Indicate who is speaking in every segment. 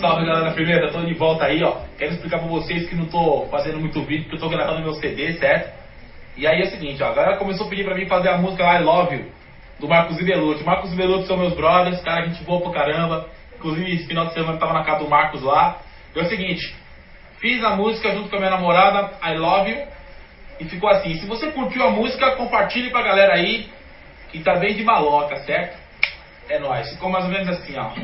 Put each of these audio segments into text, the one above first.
Speaker 1: Salve galera, primeiro, eu tô de volta aí, ó. Quero explicar pra vocês que não tô fazendo muito vídeo, porque eu tô gravando meu CD, certo? E aí é o seguinte, ó, a galera começou a pedir pra mim fazer a música I Love You, do Marcos e Belucci. Marcos e Belucci são meus brothers, cara, gente boa pra caramba. Inclusive, esse final de semana eu tava na casa do Marcos lá. E é o seguinte, fiz a música junto com a minha namorada, I Love You, e ficou assim. Se você curtiu a música, compartilhe pra galera aí, que tá bem de maloca, certo? É nóis, ficou mais ou menos assim, ó.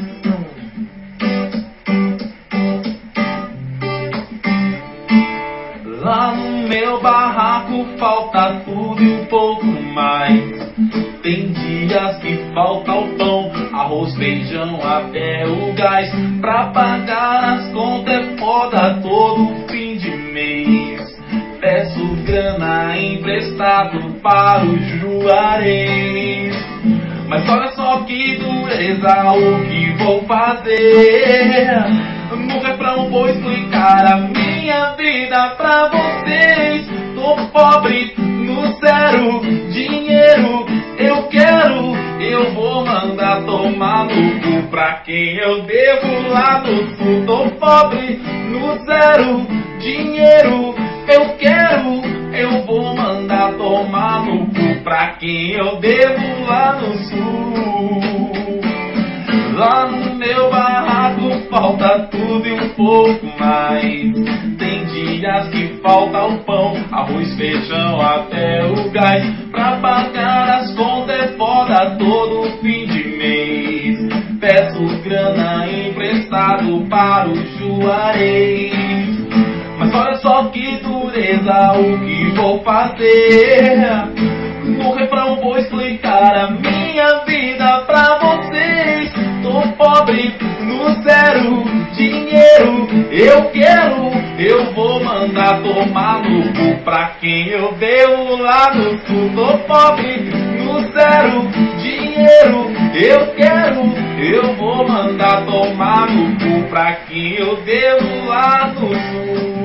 Speaker 1: Lá no meu barraco falta tudo e um pouco mais. Tem dias que falta o pão, arroz, feijão, até o gás. Pra pagar as contas é foda todo fim de mês. Peço grana emprestado para o Juarez. Mas olha só que dureza, o que vou fazer? No refrão vou explicar a minha vida pra vocês. Tô pobre, no zero, dinheiro eu quero. Eu vou mandar tomar no cu pra quem eu devo lá no sul. Tô pobre, no zero, dinheiro eu quero. Eu vou mandar tomar no cu pra quem eu devo lá no sul. Lá no meu barraco falta tudo e um pouco mais. Tem dias que falta o pão, arroz, feijão, até o gás. Pra pagar as contas é foda todo fim de mês. Peço grana emprestado para o Juarez. Mas olha só que dureza, o que vou fazer? No refrão vou explicar a minha vida pra vocês. Tô pobre, no zero, dinheiro eu quero. Eu vou mandar tomar no cu pra quem eu devo lá no sul. Tô pobre, no zero, dinheiro eu quero. Eu vou mandar tomar no cu pra quem eu devo lá no sul.